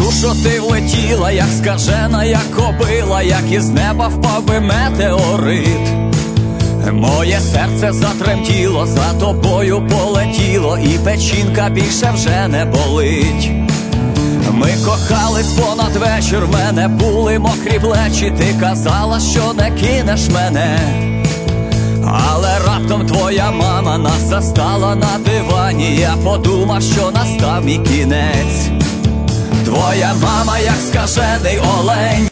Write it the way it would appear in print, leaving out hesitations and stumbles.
душу ти влетіла, як скажена, як кобила, як із неба впав би метеорит. Моє серце затремтіло, за тобою полетіло, і печінка більше вже не болить. Ми кохались понад вечір, в мене були мокрі плечі, ти казала, що не кинеш мене. Але раптом твоя мама нас застала на дивані, я подумав, що настав мій кінець. Твоя мама, як скажений олень.